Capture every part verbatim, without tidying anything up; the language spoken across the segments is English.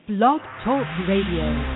Blog Talk Radio.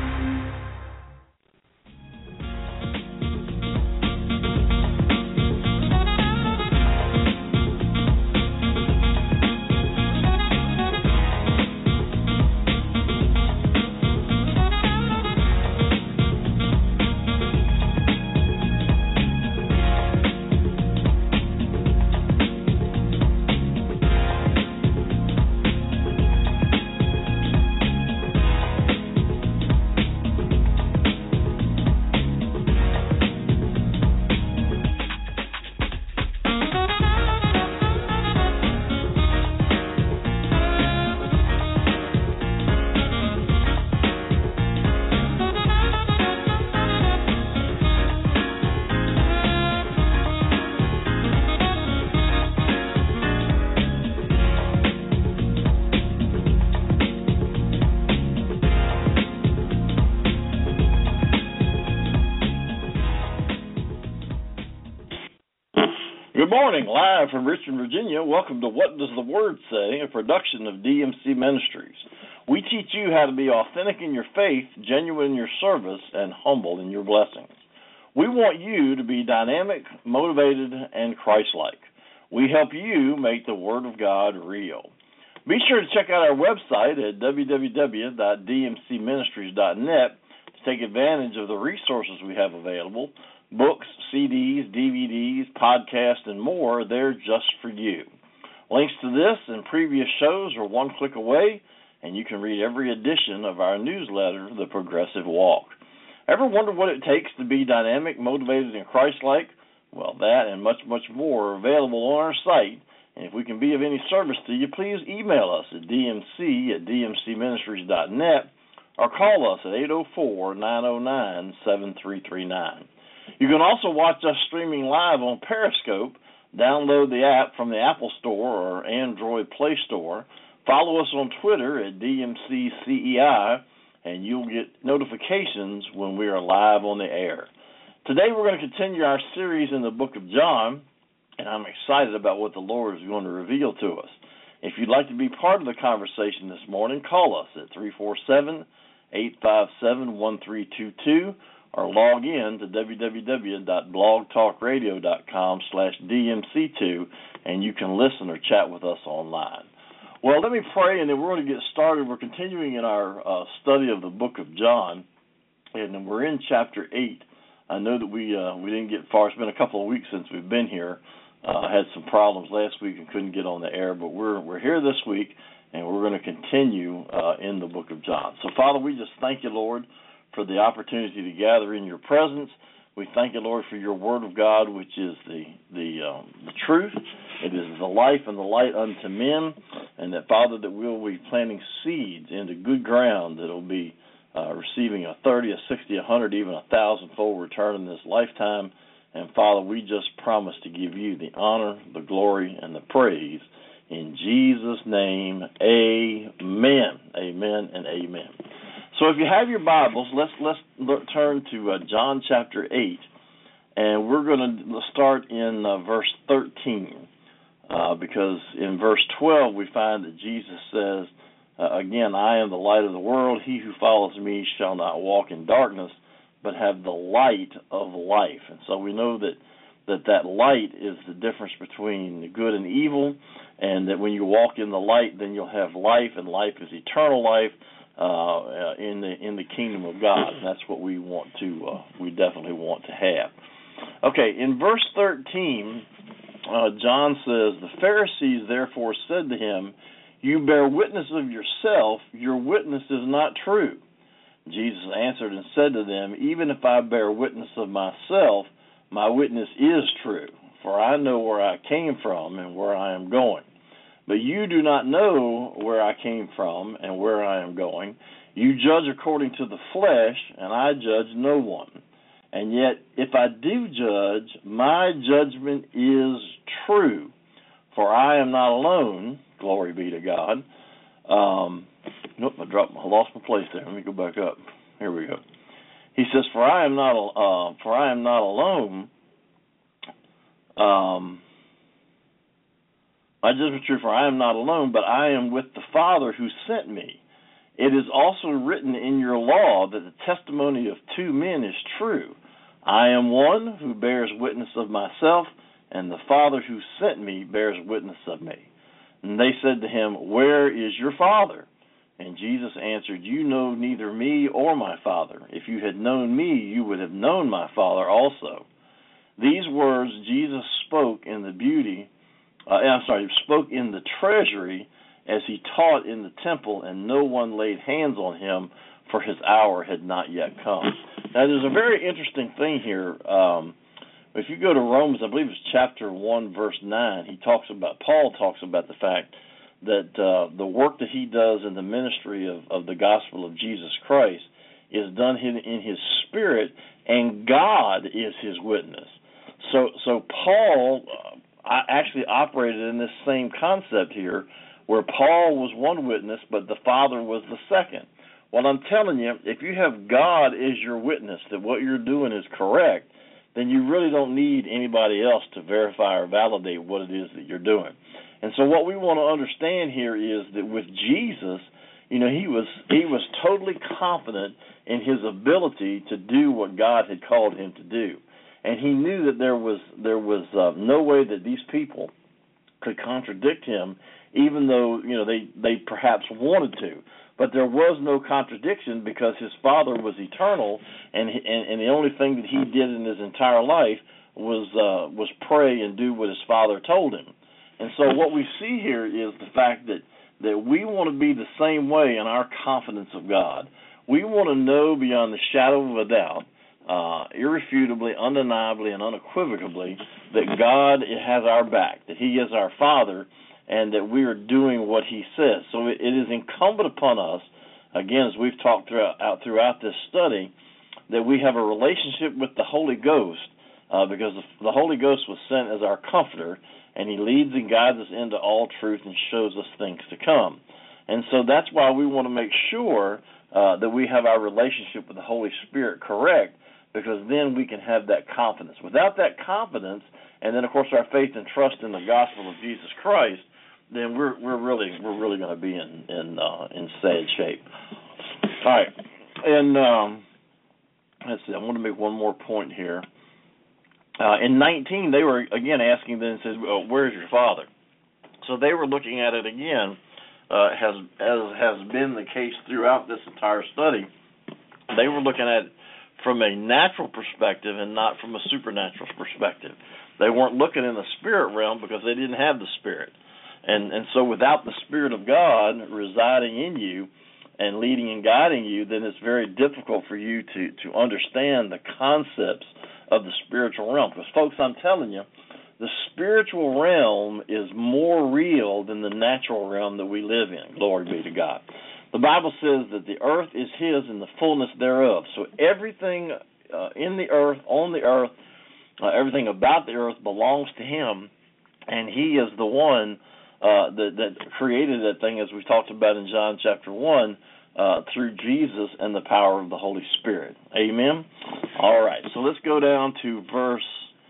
Good morning, live from Richmond, Virginia. Welcome to What Does the Word Say, a production of D M C Ministries. We teach you how to be authentic in your faith, genuine in your service, and humble in your blessings. We want you to be dynamic, motivated, and Christ-like. We help you make the Word of God real. Be sure to check out our website at w w w dot d m c ministries dot net to take advantage of the resources we have available. Books, C Ds, D V Ds, podcasts, and more, they're just for you. Links to this and previous shows are one click away, and you can read every edition of our newsletter, The Progressive Walk. Ever wonder what it takes to be dynamic, motivated, and Christ-like? Well, that and much, much more are available on our site, and if we can be of any service to you, please email us at d m c at d m c ministries dot net or call us at eight oh four, nine oh nine, seven three three nine. You can also watch us streaming live on Periscope. Download the app from the Apple Store or Android Play Store. Follow us on Twitter at D M C C E I, and you'll get notifications when we are live on the air. Today we're going to continue our series in the book of John, and I'm excited about what the Lord is going to reveal to us. If you'd like to be part of the conversation this morning, call us at three four seven, eight five seven, one three two two. or log in to w w w dot blog talk radio dot com slash D M C two, and you can listen or chat with us online. Well, let me pray, and then we're going to get started. We're continuing in our uh, study of the book of John, and we're in chapter eight. I know that we uh, we didn't get far. It's been a couple of weeks since we've been here. I uh, had some problems last week and couldn't get on the air, but we're we're here this week, and we're going to continue uh, in the book of John. So, Father, we just thank you, Lord, for the opportunity to gather in your presence. We thank you, Lord, for your word of God, which is the the, um, the truth. It is the life and the light unto men, and that, Father, that we'll be planting seeds into good ground that will be uh, receiving a thirty, a sixty, a hundred, even a thousand-fold return in this lifetime. And, Father, we just promise to give you the honor, the glory, and the praise. In Jesus' name, amen, amen, and amen. So if you have your Bibles, let's let's look, turn to uh, John chapter eight, and we're going to start in uh, verse thirteen, uh, because in verse twelve we find that Jesus says, uh, again, I am the light of the world. He who follows me shall not walk in darkness, but have the light of life. And so we know that that, that light is the difference between good and evil, and that when you walk in the light, then you'll have life, and life is eternal life. Uh, in the in the kingdom of God. And that's what we want to, uh, we definitely want to have. Okay, in verse thirteen, uh, John says, the Pharisees therefore said to him, you bear witness of yourself, your witness is not true. Jesus answered and said to them, even if I bear witness of myself, my witness is true, for I know where I came from and where I am going. But you do not know where I came from and where I am going. You judge according to the flesh, and I judge no one. And yet, if I do judge, my judgment is true. For I am not alone, glory be to God. Um, nope, I dropped, I lost my place there. Let me go back up. Here we go. He says, "For I am not, uh, for I am not alone. Um, my judgment is true. For I am not alone, but I am with the Father who sent me. It is also written in your law that the testimony of two men is true. I am one who bears witness of myself, and the Father who sent me bears witness of me. And they said to him, Where is your Father? And Jesus answered, You know neither me or my Father. If you had known me, you would have known my Father also. These words Jesus spoke in the beauty, uh, I'm sorry, spoke in the treasury as he taught in the temple, and no one laid hands on him, for his hour had not yet come. Now, there's a very interesting thing here. Um, if you go to Romans, I believe it's chapter one, verse nine, he talks about, Paul talks about the fact that uh, the work that he does in the ministry of, of the gospel of Jesus Christ is done in, in his spirit, and God is his witness. So, so Paul uh, actually operated in this same concept here, where Paul was one witness, but the Father was the second. Well, I'm telling you, if you have God as your witness that what you're doing is correct, then you really don't need anybody else to verify or validate what it is that you're doing. And so what we want to understand here is that with Jesus, you know, he was he was totally confident in his ability to do what God had called him to do. And he knew that there was there was uh, no way that these people could contradict him, even though, you know, they, they perhaps wanted to. But there was no contradiction because his Father was eternal, and and, and the only thing that he did in his entire life was uh, was pray and do what his Father told him. And so what we see here is the fact that, that we want to be the same way in our confidence of God. We want to know beyond the shadow of a doubt, uh, irrefutably, undeniably, and unequivocally, that God has our back, that he is our Father, and that we are doing what he says. So it, it is incumbent upon us, again, as we've talked throughout, out throughout this study, that we have a relationship with the Holy Ghost, uh, because the, the Holy Ghost was sent as our comforter, and he leads and guides us into all truth and shows us things to come. And so that's why we want to make sure uh, that we have our relationship with the Holy Spirit correct, because then we can have that confidence. Without that confidence, and then of course our faith and trust in the gospel of Jesus Christ, then we're we're really we're really going to be in in uh, in sad shape. All right, and um, let's see. I want to make one more point here. Uh, in nineteen, they were again asking them, says, well, "Where's your Father?" So they were looking at it again, uh, has as has been the case throughout this entire study. They were looking at it from a natural perspective and not from a supernatural perspective. They weren't looking in the spirit realm because they didn't have the Spirit. And and so without the Spirit of God residing in you and leading and guiding you, then it's very difficult for you to, to understand the concepts of the spiritual realm. Because, folks, I'm telling you, the spiritual realm is more real than the natural realm that we live in. Glory be to God. The Bible says that the earth is his and the fullness thereof. So everything uh, in the earth, on the earth, uh, everything about the earth belongs to him, and he is the one uh, that, that created that thing, as we talked about in John chapter one, uh, through Jesus and the power of the Holy Spirit. Amen? All right, so let's go down to verse,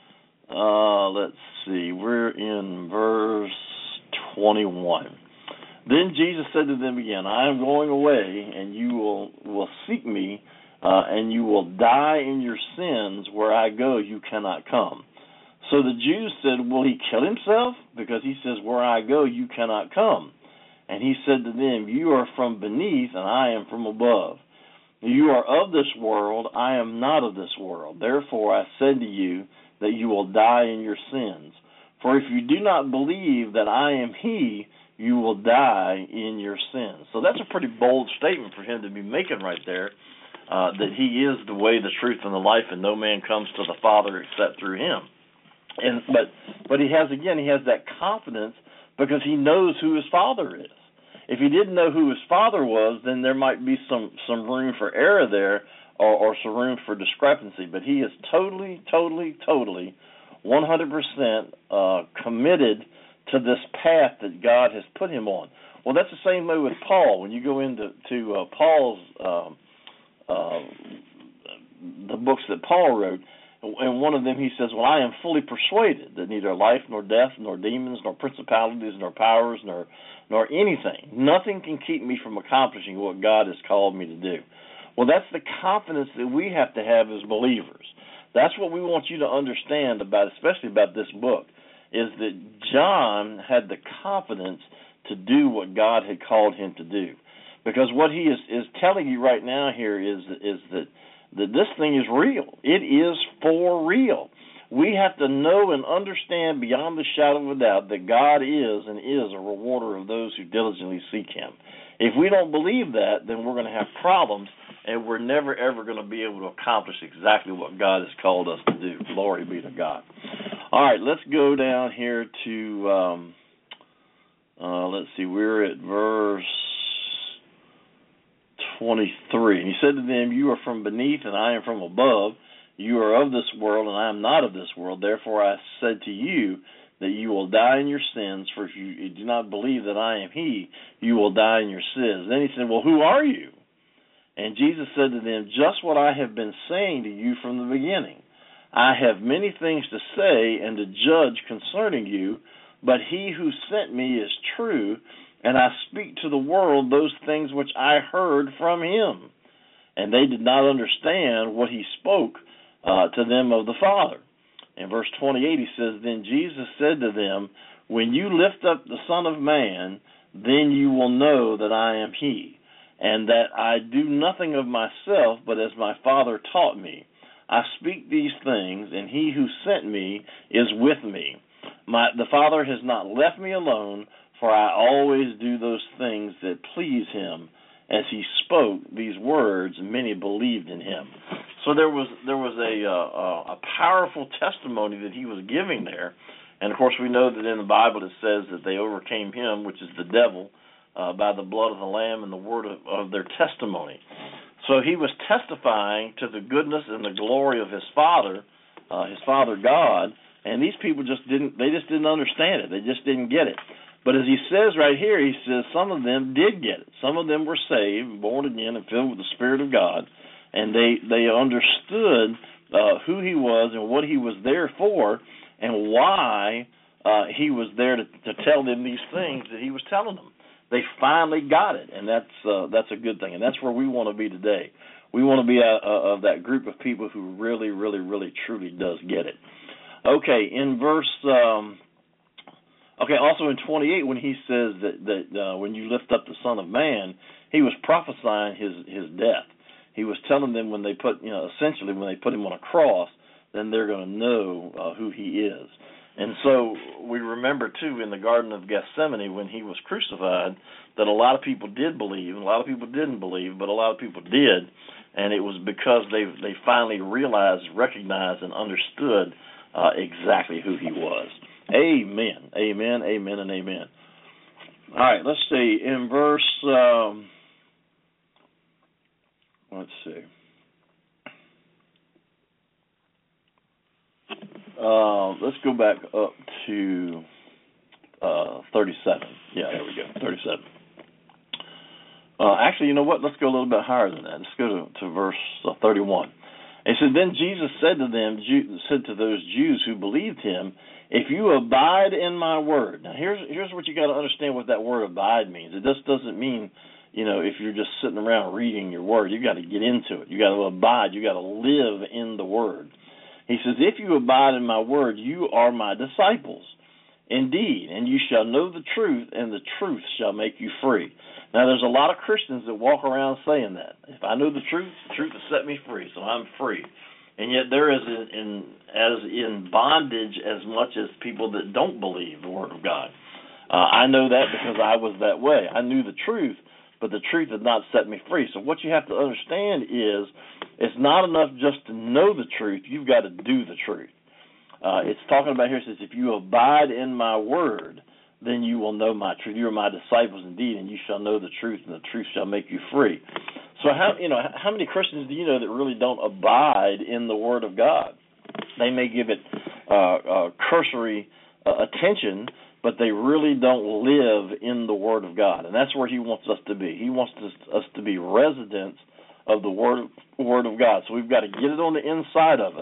uh, let's see, we're in verse twenty-one. Then Jesus said to them again, I am going away, and you will, will seek me, uh, and you will die in your sins. Where I go, you cannot come. So the Jews said, will he kill himself? Because he says, where I go, you cannot come. And he said to them, you are from beneath, and I am from above. You are of this world, I am not of this world. Therefore I said to you that you will die in your sins. For if you do not believe that I am he, you will die in your sins. So that's a pretty bold statement for him to be making right there, uh, that he is the way, the truth, and the life, and no man comes to the Father except through him. And but but he has, again, he has that confidence because he knows who his Father is. If he didn't know who his Father was, then there might be some, some room for error there, or, or some room for discrepancy. But he is totally, totally, totally one hundred percent uh, committed to this path that God has put him on. Well, that's the same way with Paul. When you go into to uh, Paul's, um, uh, the books that Paul wrote, And one of them he says, well, I am fully persuaded that neither life nor death nor demons nor principalities nor powers nor nor anything, nothing can keep me from accomplishing what God has called me to do. Well, that's the confidence that we have to have as believers. That's what we want you to understand about, especially about this book, is that John had the confidence to do what God had called him to do. Because what he is, is telling you right now here is, is that, that this thing is real. It is for real. We have to know and understand beyond the shadow of a doubt that God is and is a rewarder of those who diligently seek him. If we don't believe that, then we're going to have problems, and we're never, ever going to be able to accomplish exactly what God has called us to do. Glory be to God. All right, let's go down here to, um, uh, let's see, we're at verse twenty-three. And he said to them, you are from beneath, and I am from above. You are of this world, and I am not of this world. Therefore I said to you that you will die in your sins, for if you do not believe that I am he, you will die in your sins. Then he said, well, who are you? And Jesus said to them, just what I have been saying to you from the beginning. I have many things to say and to judge concerning you, but he who sent me is true, and I speak to the world those things which I heard from him. And they did not understand what he spoke uh, to them of the Father. In verse twenty-eight, he says, then Jesus said to them, when you lift up the Son of Man, then you will know that I am he, and that I do nothing of myself, but as my Father taught me. I speak these things, and he who sent me is with me. My, the Father has not left me alone, for I always do those things that please him. As he spoke these words, many believed in him. So there was there was a uh, a powerful testimony that he was giving there, and of course we know that in the Bible it says that they overcame him, which is the devil, uh, by the blood of the Lamb and the word of, of their testimony. So he was testifying to the goodness and the glory of his Father, uh, his Father God, and these people just didn't they just didn't understand it. They just didn't get it. But as he says right here, he says some of them did get it. Some of them were saved, born again, and filled with the Spirit of God, and they they understood uh, who he was and what he was there for, and why uh, he was there to, to tell them these things that he was telling them. They finally got it, and that's uh, that's a good thing, and that's where we want to be today. We want to be a, a, of that group of people who really, really, really, truly does get it. Okay, in verse. Um, Okay, also in twenty-eight, when he says that, that uh, when you lift up the Son of Man, he was prophesying his, his death. He was telling them when they put, you know, essentially when they put him on a cross, then they're going to know uh, who he is. And so we remember, too, in the Garden of Gethsemane when he was crucified, that a lot of people did believe, and a lot of people didn't believe, but a lot of people did, and it was because they they finally realized, recognized, and understood uh, exactly who he was. Amen, amen, amen, and amen. All right, let's see. In verse, um, let's see. Uh, let's go back up to uh, thirty-seven. Yeah, there we go, thirty-seven. Uh, actually, you know what? Let's go a little bit higher than that. Let's go to, to verse uh, thirty-one. And so then Jesus said to them, said to those Jews who believed him, if you abide in my word. Now, here's here's what you got to understand what that word abide means. It just doesn't mean, you know, if you're just sitting around reading your word. You got to get into it. You got to abide. You got to live in the word. He says, if you abide in my word, you are my disciples indeed, and you shall know the truth, and the truth shall make you free. Now, there's a lot of Christians that walk around saying that. If I know the truth, the truth will set me free, so I'm free. And yet there is in, in as in bondage as much as people that don't believe the Word of God. Uh, I know that because I was that way. I knew the truth, but the truth did not set me free. So what you have to understand is it's not enough just to know the truth. You've got to do the truth. Uh, it's talking about here, it says, if you abide in my word, then you will know my truth. You are my disciples indeed, and you shall know the truth, and the truth shall make you free. So how you know how many Christians do you know that really don't abide in the Word of God? They may give it uh, uh, cursory uh, attention, but they really don't live in the Word of God, and that's where He wants us to be. He wants us, us to be residents of the Word Word of God. So we've got to get it on the inside of us,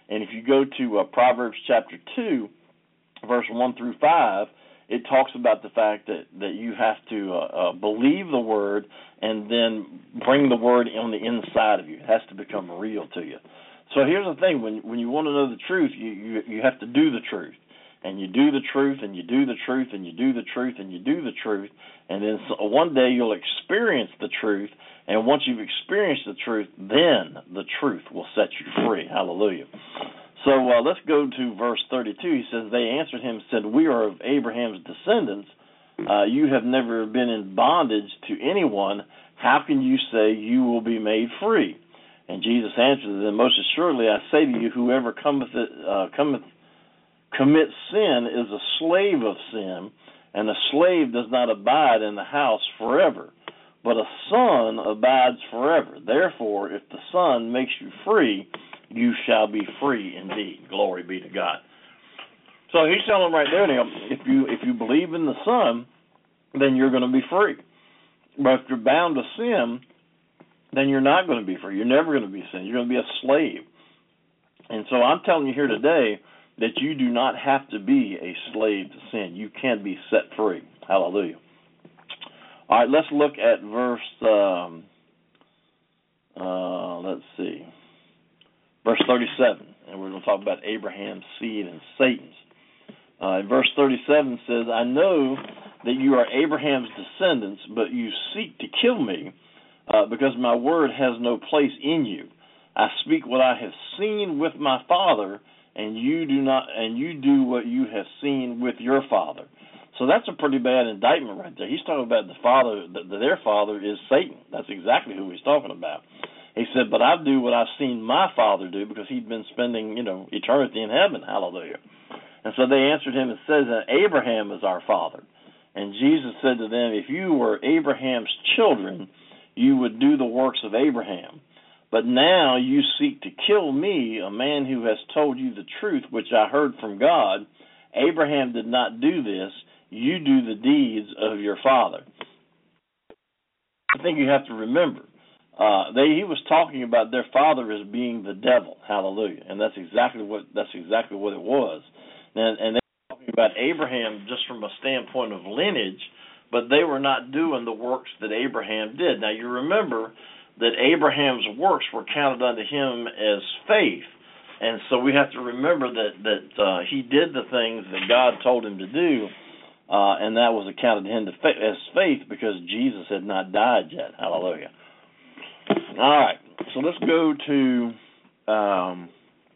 And if you go to uh, Proverbs chapter two, verse one through five, it talks about the fact that, that you have to uh, uh, believe the word and then bring the word on the inside of you. It has to become real to you. So here's the thing. When when you want to know the truth, you, you, you have to do the truth. And you do the truth, and you do the truth, and you do the truth, and you do the truth. And then so one day you'll experience the truth. And once you've experienced the truth, then the truth will set you free. Hallelujah. So uh, let's go to verse thirty-two. He says, they answered him and said, we are of Abraham's descendants. Uh, you have never been in bondage to anyone. How can you say you will be made free? And Jesus answered them, most assuredly I say to you, whoever cometh, uh, cometh commits sin is a slave of sin, and a slave does not abide in the house forever, but a son abides forever. Therefore, if the Son makes you free, you shall be free indeed. Glory be to God. So he's telling them right there now, if you if you believe in the Son, then you're going to be free. But if you're bound to sin, then you're not going to be free. You're never going to be sin. You're going to be a slave. And so I'm telling you here today that you do not have to be a slave to sin. You can be set free. Hallelujah. All right, let's look at verse, um, uh, let's see, verse thirty-seven. And we're going to talk about Abraham's seed and Satan's. Uh, verse thirty-seven says, I know that you are Abraham's descendants, but you seek to kill me uh, because my word has no place in you. I speak what I have seen with my father, and you do not, and you do what you have seen with your father. So that's a pretty bad indictment right there. He's talking about the father, the, their father is Satan. That's exactly who he's talking about. He said, but I do what I've seen my father do, because he'd been spending, you know, eternity in heaven. Hallelujah. And so they answered him and said that Abraham is our father. And Jesus said to them, if you were Abraham's children, you would do the works of Abraham. But now you seek to kill me, a man who has told you the truth, which I heard from God. Abraham did not do this. You do the deeds of your father. I think you have to remember, uh, they, he was talking about their father as being the devil. Hallelujah. And that's exactly what that's exactly what it was. And, and they were talking about Abraham just from a standpoint of lineage, but they were not doing the works that Abraham did. Now you remember that Abraham's works were counted unto him as faith. And so we have to remember that, that uh, he did the things that God told him to do, uh, and that was accounted to him to fa- as faith because Jesus had not died yet. Hallelujah. All right, so let's go to um,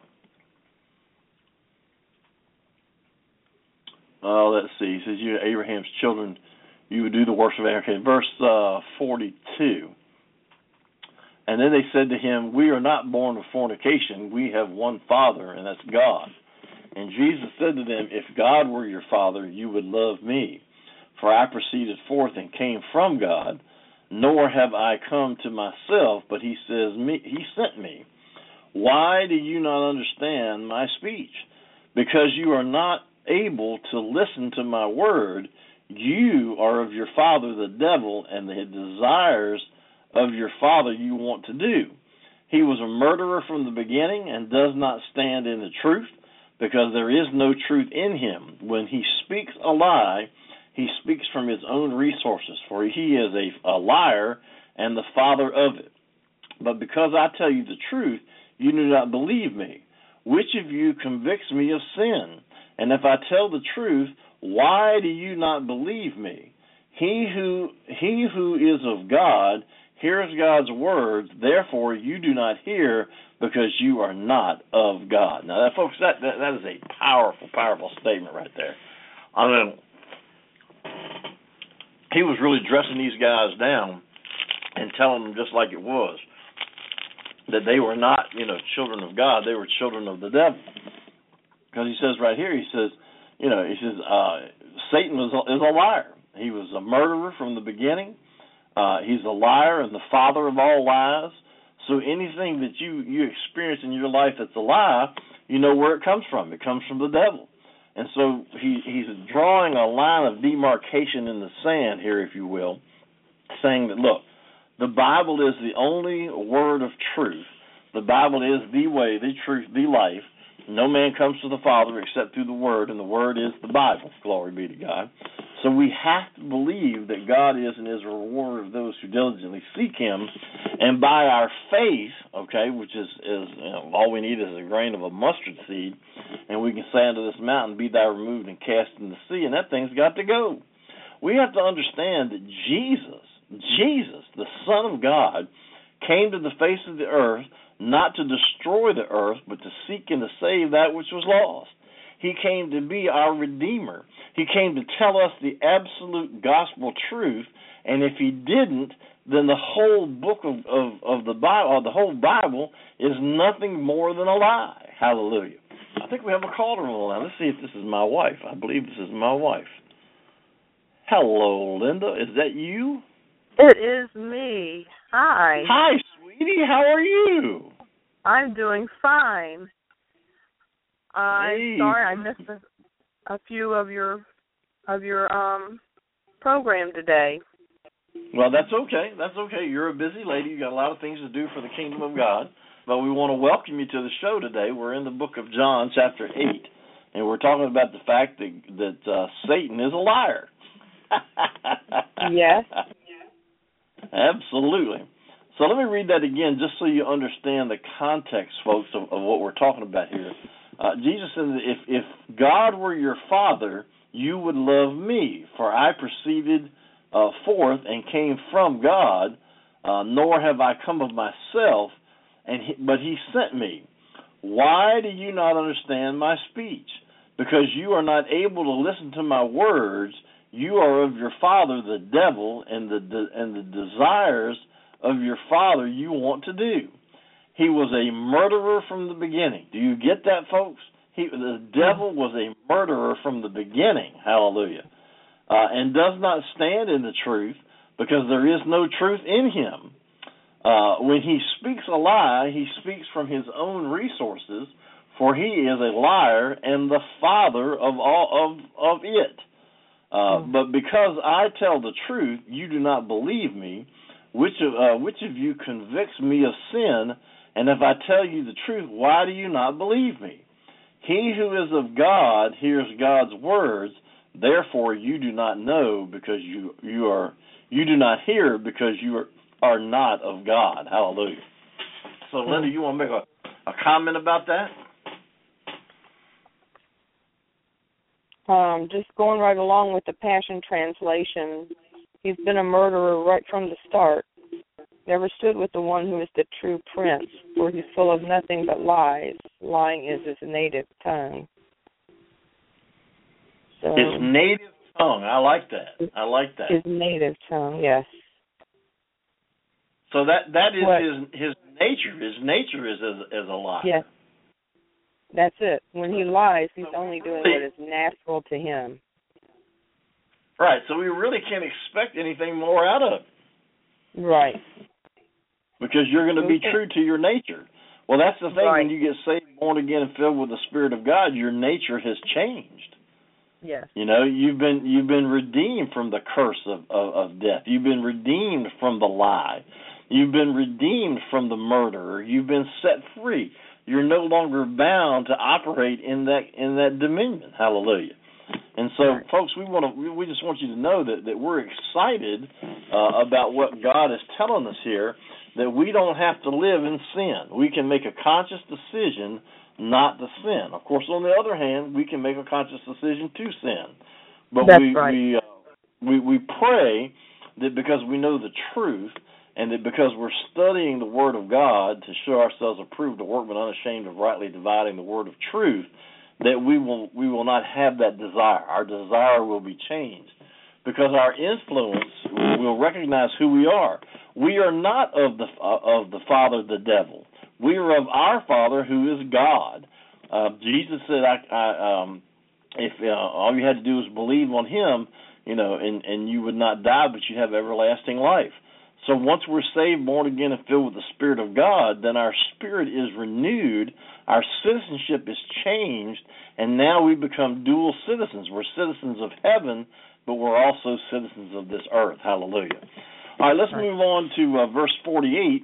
uh, let's see. He says, you Abraham's children, you would do the works of Abraham. Verse uh, forty-two. And then they said to him, we are not born of fornication. We have one Father, and that's God. And Jesus said to them, if God were your Father, you would love me. For I proceeded forth and came from God, nor have I come to myself, but he says me, he sent me. Why do you not understand my speech? Because you are not able to listen to my word. You are of your father the devil, and the desires of your father you want to do. He was a murderer from the beginning and does not stand in the truth, because there is no truth in him. When he speaks a lie, he speaks from his own resources, for he is a, a liar and the father of it. But because I tell you the truth, you do not believe me. Which of you convicts me of sin? And if I tell the truth, why do you not believe me? He who he who is of God hears God's words, therefore you do not hear, because you are not of God. Now, that, folks, that, that that is a powerful, powerful statement right there. I mean, he was really dressing these guys down and telling them just like it was, that they were not, you know, children of God, they were children of the devil. Because he says right here, he says, you know, he says, uh, Satan is a, is a liar. He was a murderer from the beginning. Uh, he's a liar and the father of all lies. So anything that you, you experience in your life that's a lie, you know where it comes from. It comes from the devil. And so he, he's drawing a line of demarcation in the sand here, if you will, saying that, look, the Bible is the only word of truth. The Bible is the way, the truth, the life. No man comes to the Father except through the Word, and the Word is the Bible. Glory be to God. So we have to believe that God is and is a rewarder of those who diligently seek Him, and by our faith, okay, which is, is you know, all we need is a grain of a mustard seed, and we can say unto this mountain, be thou removed and cast in the sea, and that thing's got to go. We have to understand that Jesus, Jesus, the Son of God, came to the face of the earth not to destroy the earth, but to seek and to save that which was lost. He came to be our Redeemer. He came to tell us the absolute gospel truth, and if He didn't, then the whole book of, of, of the Bible, or the whole Bible, is nothing more than a lie. Hallelujah. I think we have a caller on now. Let's see if this is my wife. I believe this is my wife. Hello, Linda. Is that you? It is me. Hi. Hi, sweetie. How are you? I'm doing fine. I'm hey. sorry I missed a, a few of your of your um program today. Well, that's okay. That's okay. You're a busy lady. You got a lot of things to do for the kingdom of God. But we want to welcome you to the show today. We're in the book of John, chapter eight, and we're talking about the fact that that uh, Satan is a liar. Yes. Absolutely. So let me read that again just so you understand the context, folks, of, of what we're talking about here. Uh, Jesus said, if, if God were your Father, you would love me, for I proceeded uh, forth and came from God, uh, nor have I come of myself, and he, but He sent me. Why do you not understand my speech? Because you are not able to listen to my words. You are of your father, the devil, and the de- and the desires of your father you want to do. He was a murderer from the beginning. Do you get that, folks? He, the devil was a murderer from the beginning. Hallelujah. Uh, and does not stand in the truth, because there is no truth in him. Uh, when he speaks a lie, he speaks from his own resources, for he is a liar and the father of all of, of it. Uh, but because I tell the truth, you do not believe me. Which of, uh, which of you convicts me of sin? And if I tell you the truth, why do you not believe me? He who is of God hears God's words. Therefore, you do not know because you you are you do not hear because you are, are not of God. Hallelujah. So, Linda, you want to make a, a comment about that? Um, just going right along with the Passion Translation, he's been a murderer right from the start. Never stood with the one who is the true prince, for he's full of nothing but lies. Lying is his native tongue. So, his native tongue. I like that. I like that. His native tongue, yes. So that that is what? his his nature. His nature is as, as a lie. Yes. That's it. When he lies, he's only doing what is natural to him. Right. So we really can't expect anything more out of it. Right. Because you're going to be true to your nature. Well, that's the thing. Right. When you get saved, born again, and filled with the Spirit of God, your nature has changed. Yes. You know, you've been you've been redeemed from the curse of, of, of death. You've been redeemed from the lie. You've been redeemed from the murderer. You've been set free. You're no longer bound to operate in that in that dominion. Hallelujah. And so, right. folks, we want to we just want you to know that, that we're excited uh, about what God is telling us here, that we don't have to live in sin. We can make a conscious decision not to sin. Of course, on the other hand, we can make a conscious decision to sin. But That's we right. we, uh, we we pray that because we know the truth, and that because we're studying the Word of God to show ourselves approved, a workman unashamed of rightly dividing the word of truth, that we will we will not have that desire. Our desire will be changed because our influence will recognize who we are. We are not of the uh, of the father, the devil. We are of our Father who is God. Uh, Jesus said, "I, I um, if uh, all you had to do was believe on Him, you know, and and you would not die, but you have everlasting life." So once we're saved, born again, and filled with the Spirit of God, then our spirit is renewed, our citizenship is changed, and now we become dual citizens. We're citizens of heaven, but we're also citizens of this earth. Hallelujah. All right, let's move on to uh, verse forty-eight.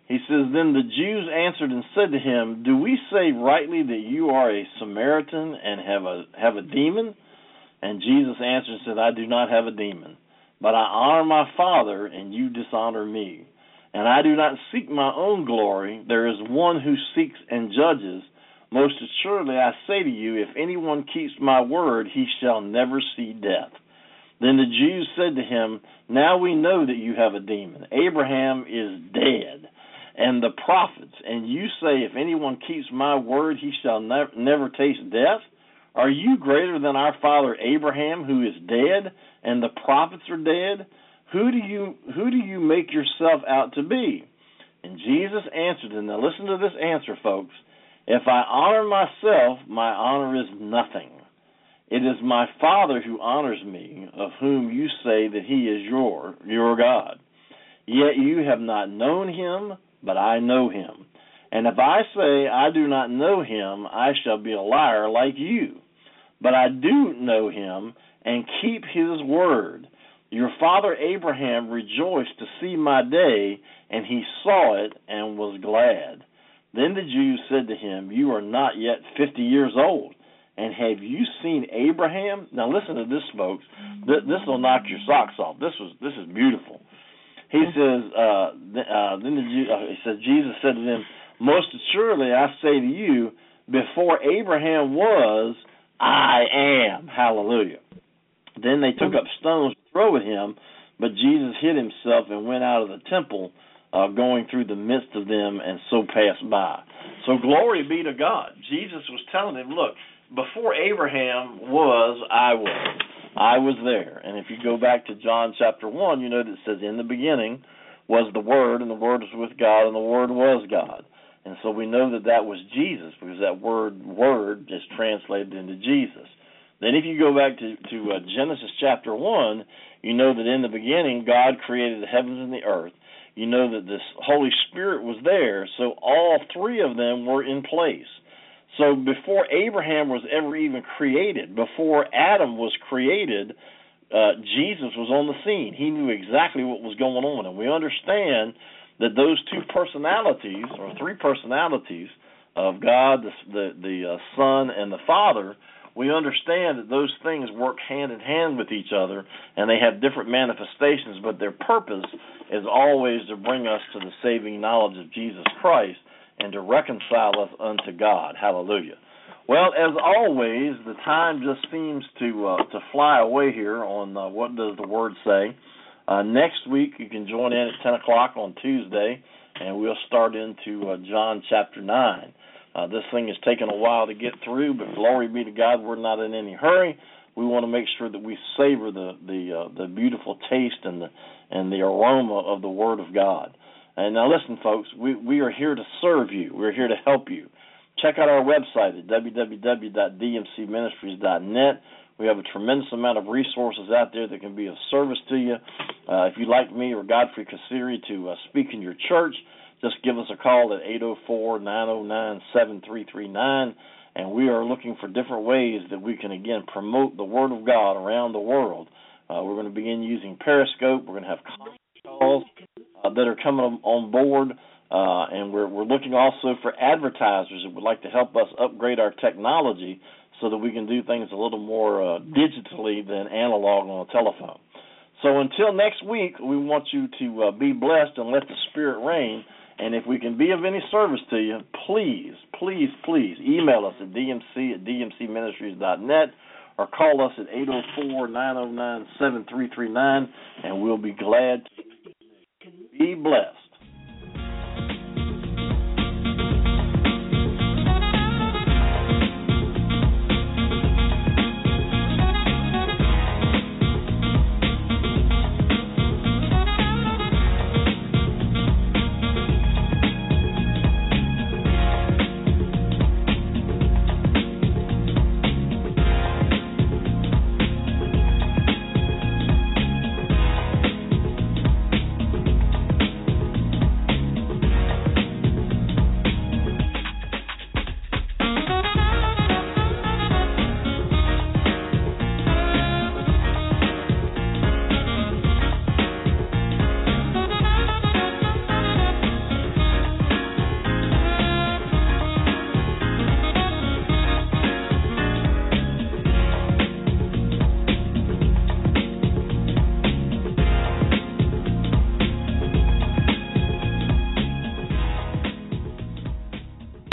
He says, then the Jews answered and said to him, do we say rightly that you are a Samaritan and have a have a demon? And Jesus answered and said, I do not have a demon, but I honor my Father, and you dishonor me. And I do not seek my own glory. There is one who seeks and judges. Most assuredly I say to you, if anyone keeps my word, he shall never see death. Then the Jews said to him, now we know that you have a demon. Abraham is dead, and the prophets, and you say, if anyone keeps my word, he shall never, never taste death? Are you greater than our father Abraham, who is dead, and the prophets are dead? Who do you who do you make yourself out to be? And Jesus answered, and now listen to this answer, folks. If I honor myself, my honor is nothing. It is my Father who honors me, of whom you say that he is your your God. Yet you have not known him, but I know him. And if I say I do not know him, I shall be a liar like you. But I do know him and keep his word. Your father Abraham rejoiced to see my day, and he saw it and was glad. Then the Jews said to him, you are not yet fifty years old, and have you seen Abraham? Now listen to this, folks. This will knock your socks off. This was this is beautiful. He says, uh, uh, then the Jew, uh, he says, Jesus said to them, most assuredly I say to you, before Abraham was, I am. Hallelujah. Then they took up stones to throw at him, but Jesus hid himself and went out of the temple, uh, going through the midst of them, and so passed by. So glory be to God. Jesus was telling him, look, before Abraham was, I was. I was there. And if you go back to John chapter one, you know that it says, in the beginning was the Word, and the Word was with God, and the Word was God. And so we know that that was Jesus, because that word, word, is translated into Jesus. Then if you go back to, to uh, Genesis chapter one, you know that in the beginning God created the heavens and the earth. You know that this Holy Spirit was there, so all three of them were in place. So before Abraham was ever even created, before Adam was created, uh, Jesus was on the scene. He knew exactly what was going on. And we understand that those two personalities, or three personalities of God, the, the, the uh, Son, and the Father, we understand that those things work hand in hand with each other, and they have different manifestations, but their purpose is always to bring us to the saving knowledge of Jesus Christ and to reconcile us unto God. Hallelujah. Well, as always, the time just seems to uh, to fly away here on uh, What Does the Word Say. Uh, next week, you can join in at ten o'clock on Tuesday, and we'll start into uh, John chapter nine. Uh, this thing has taken a while to get through, but glory be to God, we're not in any hurry. We want to make sure that we savor the the uh, the beautiful taste and the and the aroma of the Word of God. And now listen, folks, we, we are here to serve you. We're here to help you. Check out our website at w w w dot d m c ministries dot net. We have a tremendous amount of resources out there that can be of service to you. Uh, if you'd like me or Godfrey Kassiri to uh, speak in your church, just give us a call at eight oh four, nine oh nine, seven three three nine. And we are looking for different ways that we can, again, promote the Word of God around the world. Uh, we're going to begin using Periscope. We're going to have calls uh, that are coming on board. Uh, and we're, we're looking also for advertisers that would like to help us upgrade our technology so that we can do things a little more uh, digitally than analog on a telephone. So until next week, we want you to uh, be blessed and let the Spirit reign. And if we can be of any service to you, please, please, please email us at d m c at d m c ministries dot net or call us at eight oh four, nine oh nine, seven three three nine, and we'll be glad to be blessed.